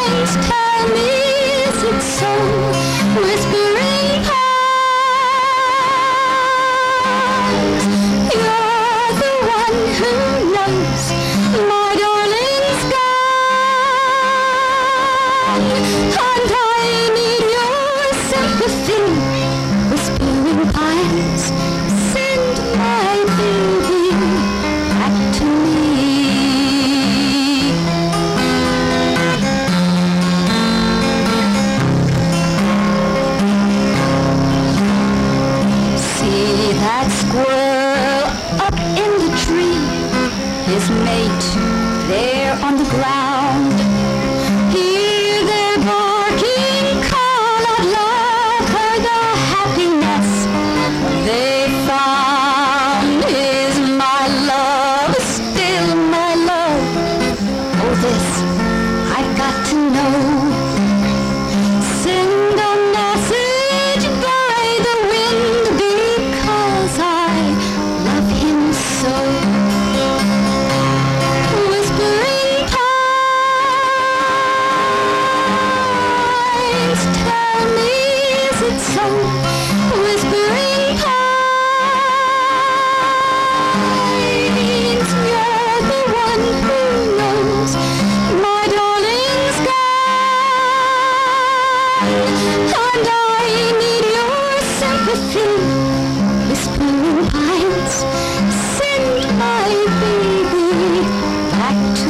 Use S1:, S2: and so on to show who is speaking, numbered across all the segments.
S1: tell me, is it so? Whispering pines, you're the one who knows my darling sky, and I need your sympathy. Whispering pines, send my baby back to me. That squirrel up in the tree, his mate there on the ground. Hear their barking call out loud, heard the happiness they found. Is my love still my love? Oh, this I've got to know. Send a message by the wind, because I love him so. Whispering pines, tell me, is it so? Whispering pines, you're the one who knows my darling sky, and I need your sympathy. Whispering pines, send my baby back to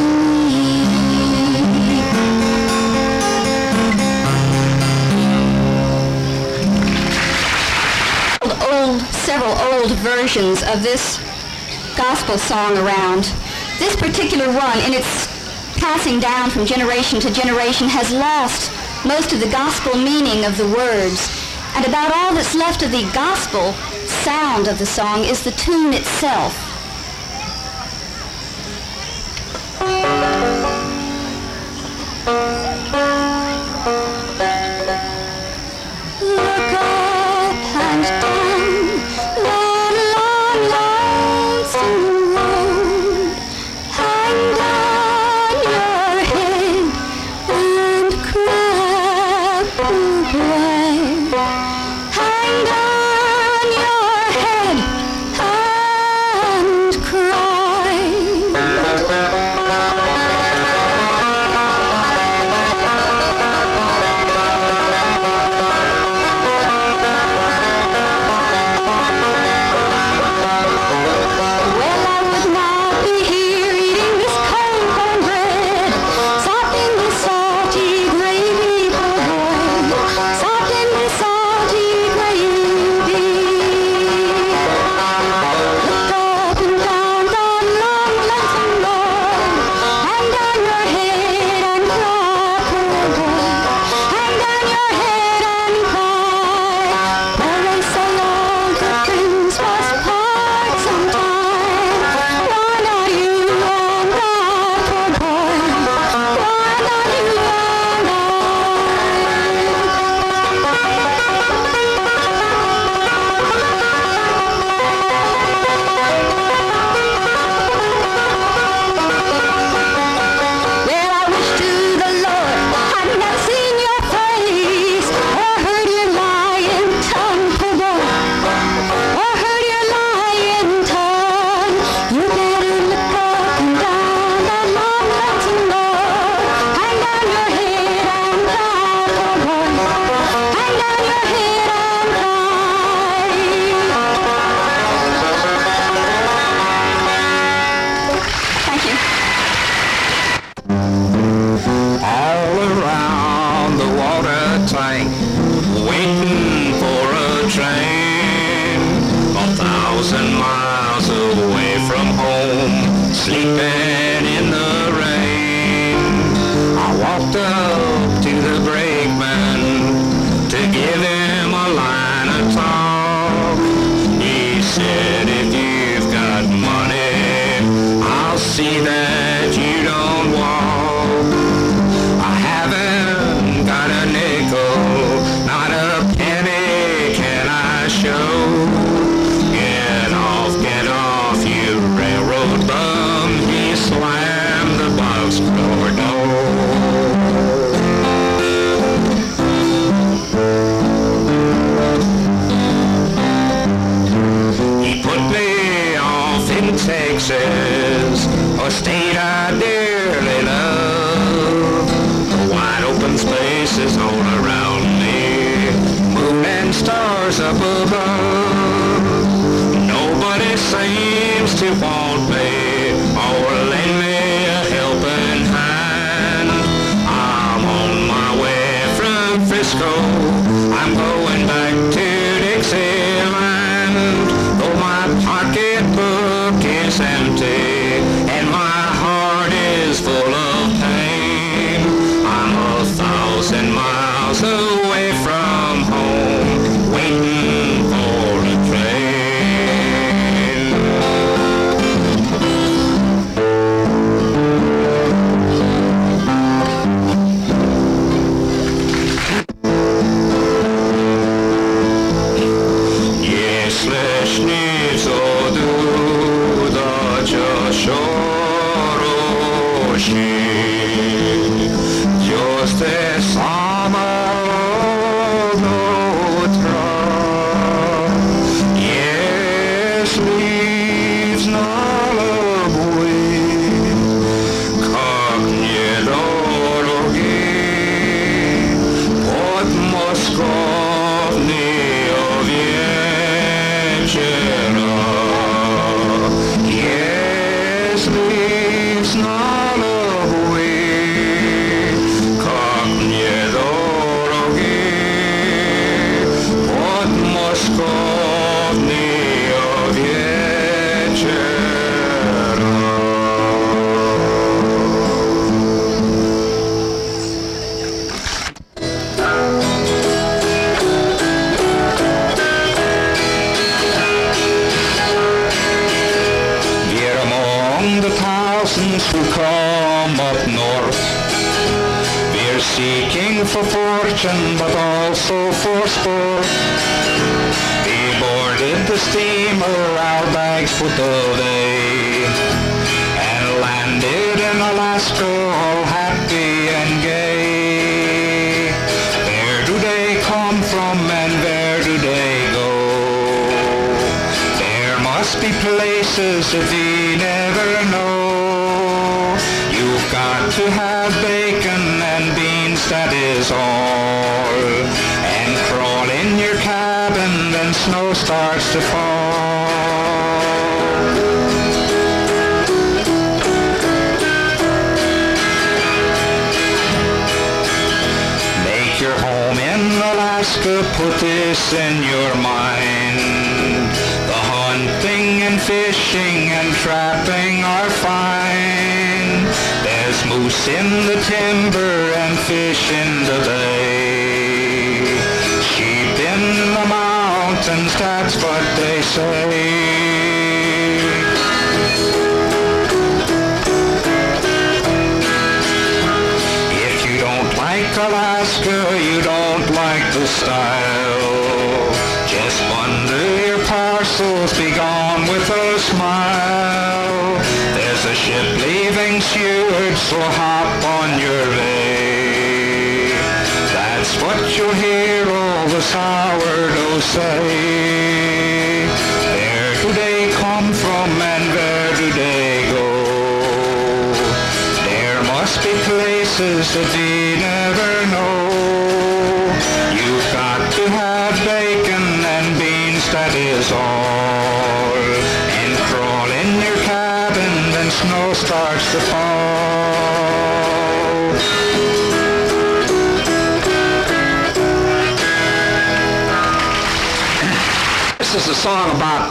S1: me. Several old versions of this gospel song around. This particular one, in its passing down from generation to generation, has lost most of the gospel meaning of the words. And about all that's left of the gospel sound of the song is the tune itself. Look up and down the long, lonesome road. Hang down your head and cry, poor boy. Hang down your head and cry. Well, I would not be here eating this cold cornbread, sopped in this salty gravy, poor boy, sopped in this salty gravy. Look up and down the long, lonesome road, hang down your head and cry, poor boy, hang down your head and cry. For they say all good things must part sometime. Why not you and I, poor boy? Why not you and Well, I wish to the Lord I'd never seen your face, or heard your lying tongue, poor boy, or heard your lying tongue. You better look up and down that long, lonesome road. Hang down your head and cry, poor boy. Hang down your head and cry. Thank you.
S2: All around the water tank, waiting for a train, 1,000 miles away from home, sleeping in the rain. I walked up to the brakeman to give him a line of talk. He said, if you've got money, I'll see that you don't walk. I haven't got a nickel, not a penny can I show. Get off, you railroad bum, he seeking for fortune, but also for sport. He boarded the steamer our bags put away, and landed in Alaska all happy and gay. Where do they come from and where do they go? There must be places that we never know. You've got to have bacon and beans, that is all. And crawl in your cabin when snow starts to fall. Make your home in Alaska, put this in your mind. The hunting and fishing and trapping are fine. There's moose in the timber and fish in the bay. Sheep in the mountains, that's what they say. If you don't like Alaska, you don't like the style. Just bundle your parcels, be gone with a smile. There's a ship leaving Seward, so hop on your way. That's what you'll hear all the sourdough say. Where do they come from and where do they go? There must be places that we never know. You've got to have bacon and beans, that is all. And crawl in your cabin when snow starts to fall. This is a song about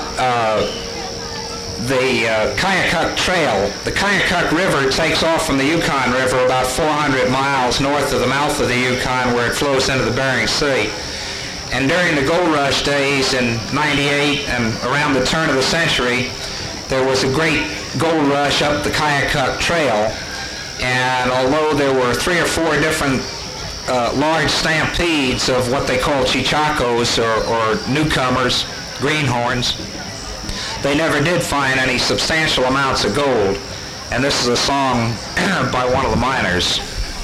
S2: the Kayakuk Trail. The Kayakuk River takes off from the Yukon River about 400 miles north of the mouth of the Yukon, where it flows into the Bering Sea. And during the gold rush days in '98 and around the turn of the century, there was a great gold rush up the Kayakuk Trail. And although there were 3 or 4 different large stampedes of what they call chichacos or newcomers, greenhorns, they never did find any substantial amounts of gold. And this is a song by one of the miners,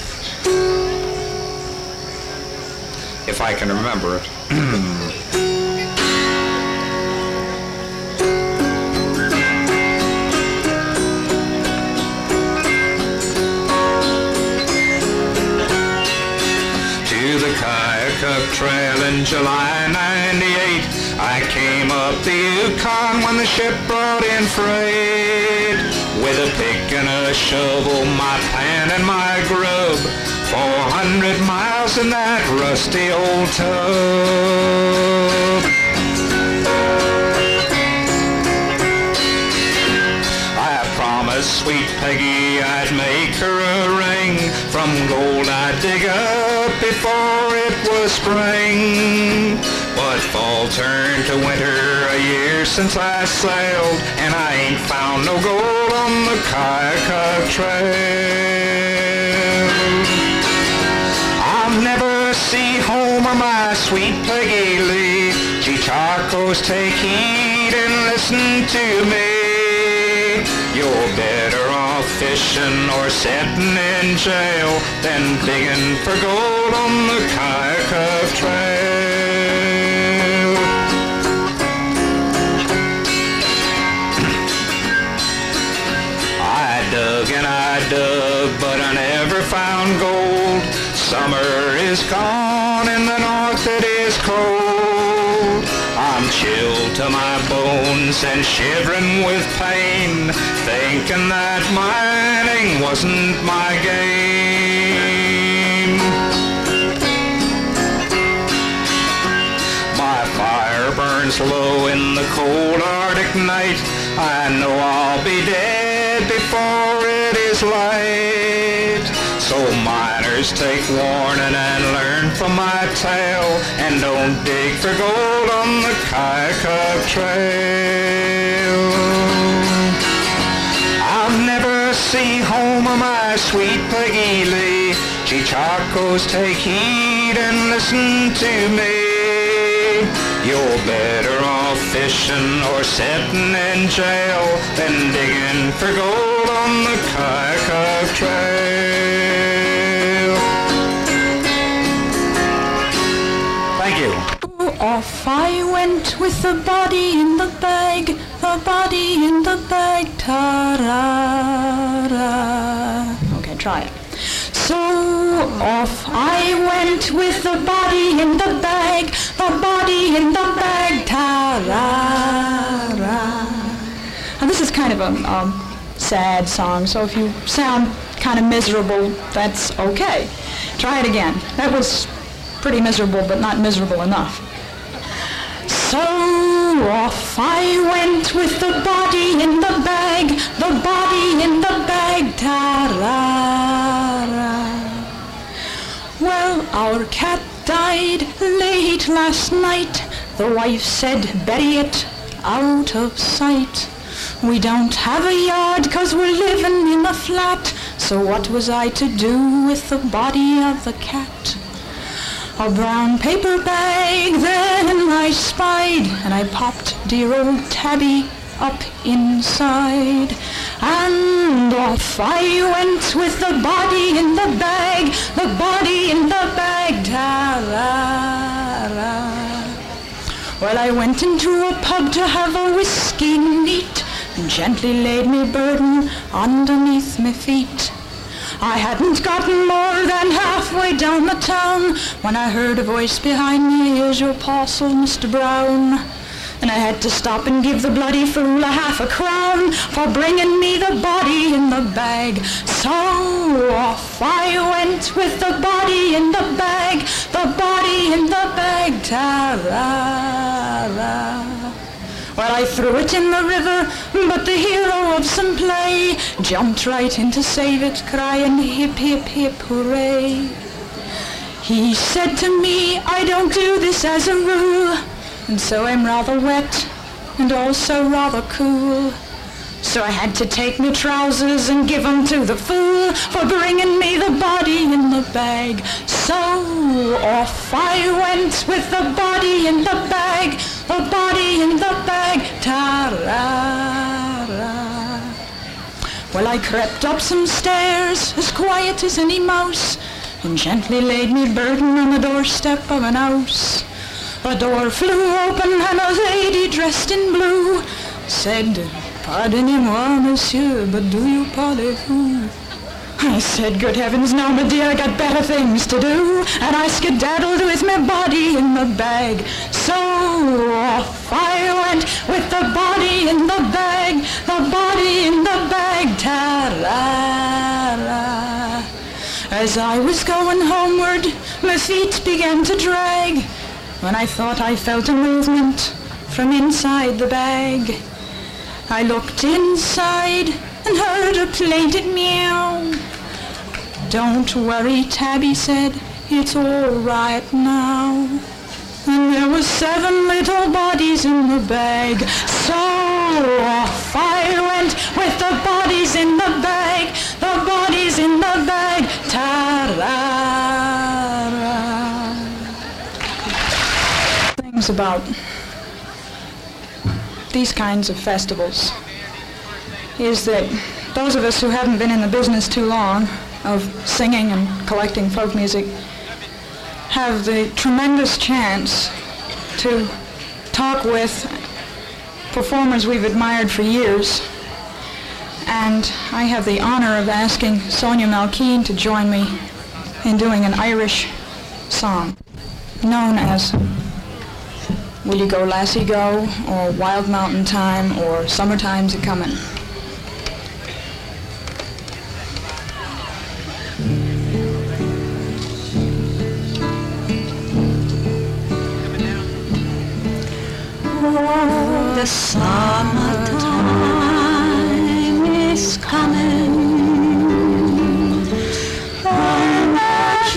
S2: if I can remember it. To the Kayakuk Trail in July '98, I came up the Yukon when the ship brought in freight. With a pick and a shovel, my pan and my grub, 400 miles in that rusty old tub. I promised sweet Peggy I'd make her a ring from gold I'd dig up before it was spring. But fall turned to winter a year since I sailed, and I ain't found no gold on the Kayakuk Trail. I'll never see home or my sweet Peggy Lee. Chichacos, take heed and listen to me. You're better off fishing or sitting in jail than digging for gold on the Kayakuk Trail. I dug, but I never found gold. Summer is gone, in the north it is cold. I'm chilled to my bones and shivering with pain, thinking that mining wasn't my game. My fire burns low in the cold Arctic night. I know I'll be dead before it is light. So miners, take warning and learn from my tale, and don't dig for gold on the Kayakuk Trail. I'll never see home or my sweet Peggy Lee. Chichacos, take heed and listen to me. You're better off fishing or sitting in jail than digging for gold on the Kayakuk Trail. Thank you.
S1: Off I went with the body in the bag, the body in the bag, ta-ra-ra. Okay, try it. So off I went with the body in the bag, the body in the bag, ta-ra-ra. Now this is kind of a sad song, so if you sound kind of miserable, that's okay. Try it again. That was pretty miserable, but not miserable enough. So off I went with the body in the bag, the body in the bag, ta-ra-ra. Well, our cat died late last night. The wife said, bury it out of sight. We don't have a yard 'cause we're living in a flat. So what was I to do with the body of the cat? A brown paper bag then I spied, and I popped dear old Tabby up inside. And off I went with the body in the bag, the body in the bag, ta-ra-ra. Well, I went into a pub to have a whiskey neat, and gently laid me burden underneath me feet. I hadn't gotten more than halfway down the town when I heard a voice behind me, here's your parcel, Mr. Brown. And I had to stop and give the bloody fool a half a crown for bringing me the body in the bag. So off I went with the body in the bag, the body in the bag, ta-ra-ra. Well, I threw it in the river, but the hero of some play jumped right in to save it, crying hip, hip, hip, hooray. He said to me, I don't do this as a rule, and so I'm rather wet and also rather cool. So I had to take my trousers and give 'em to the fool for bringing me the body in the bag. So off I went with the body in the bag, the body in the bag, ta-ra-ra. Well, I crept up some stairs as quiet as any mouse and gently laid me burden on the doorstep of an house. A door flew open and a lady dressed in blue said, Pardonnez-moi, monsieur, but do you parlez-vous? I said, good heavens, no, my dear, I got better things to do. And I skedaddled with my body in the bag. So off I went with the body in the bag, the body in the bag, ta-ra-ra. As I was going homeward, my feet began to drag, when I thought I felt a movement from inside the bag. I looked inside and heard a plaintive meow. Don't worry, Tabby said, it's all right now. And there were 7 little bodies in the bag. So off I went with the bodies in the bag, the bodies in the bag, ta-ra-ra. Things about these kinds of festivals is that those of us who haven't been in the business too long of singing and collecting folk music have the tremendous chance to talk with performers we've admired for years. And I have the honor of asking Sonia Malkeen to join me in doing an Irish song known as Will You Go Lassie Go, or Wild Mountain Time, or Summertime's A-Comin'. Oh, the summertime is coming, and the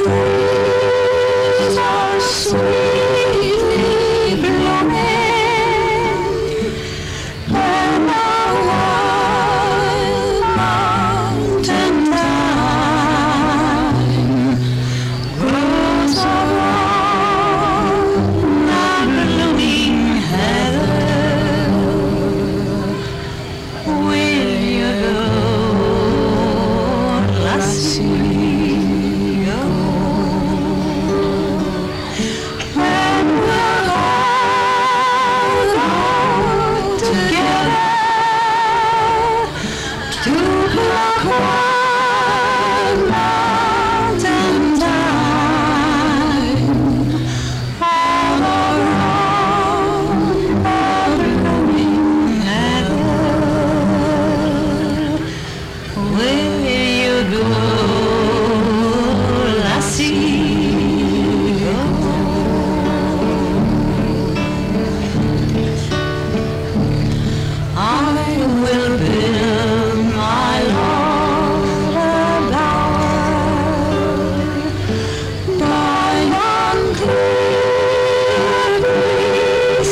S1: trees are sweetly blooming, and the wild mountain thyme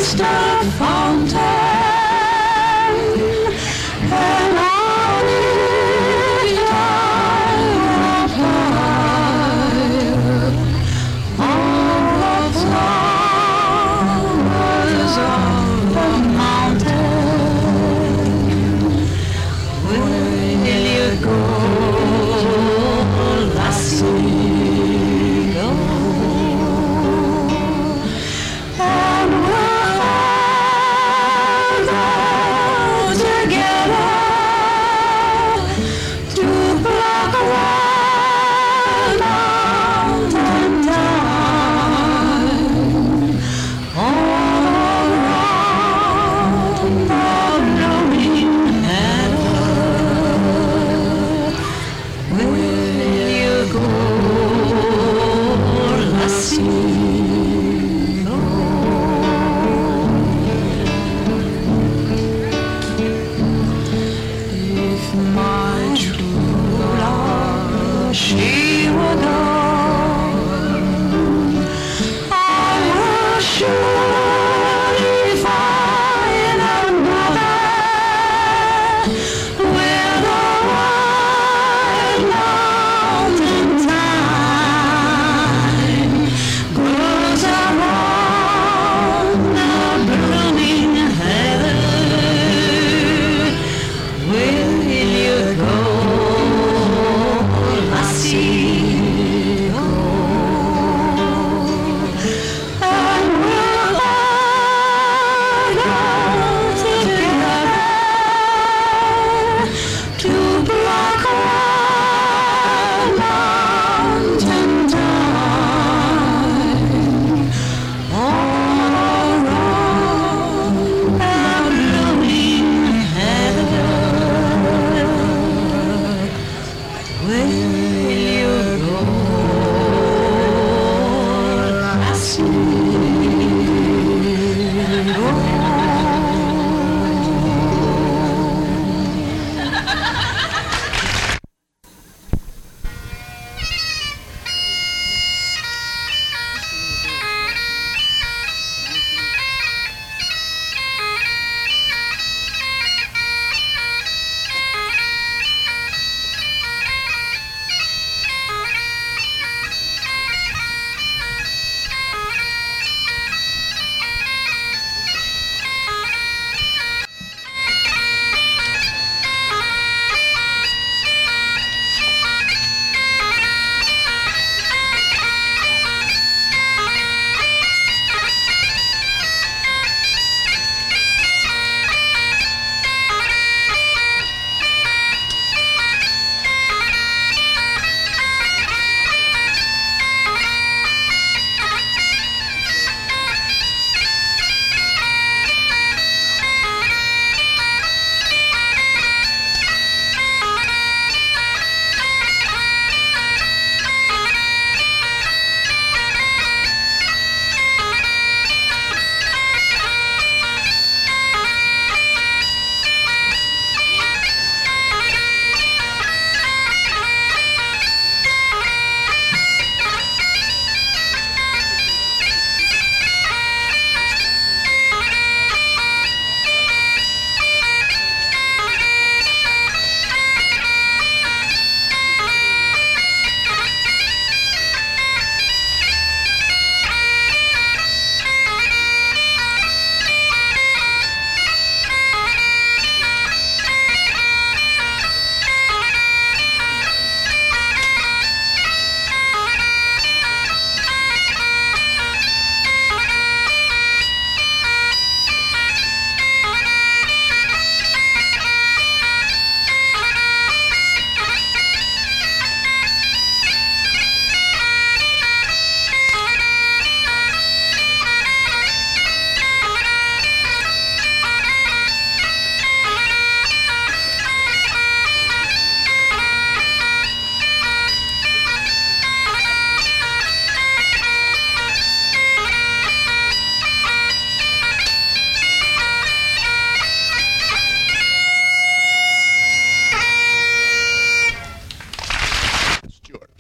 S1: crystal fountain, and on it I will apply all the flowers of the mountain. Will you go, lassie, go? And we'll all go together to Black Mountain time, all around the blooming heather. Will you go, lassie? If my true love she were gone, I will surely find another where the white mountain thyme grows around the blooming heather. Will you go, lassie, go? And we'll all go together to Black Mountain time, all around the blooming heather. Will you go, lassie, go?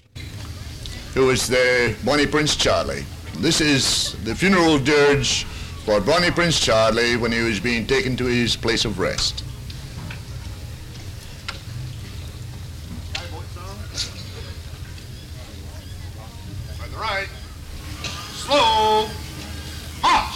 S3: who is the Bonnie Prince Charlie. This is the funeral dirge for Bonnie Prince Charlie when he was being taken to his place of rest. By the right. Slow. March.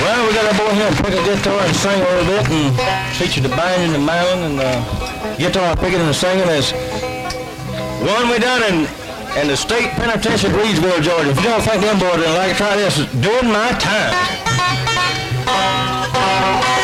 S4: Well, we got our boy here to pick a guitar and sing a little bit and teach you the binding, the mandolin, and guitar picking and singing is one we done in the state penitentiary at Reedsville, Georgia. If you don't think them boys didn't like it, try this. Doing My Time.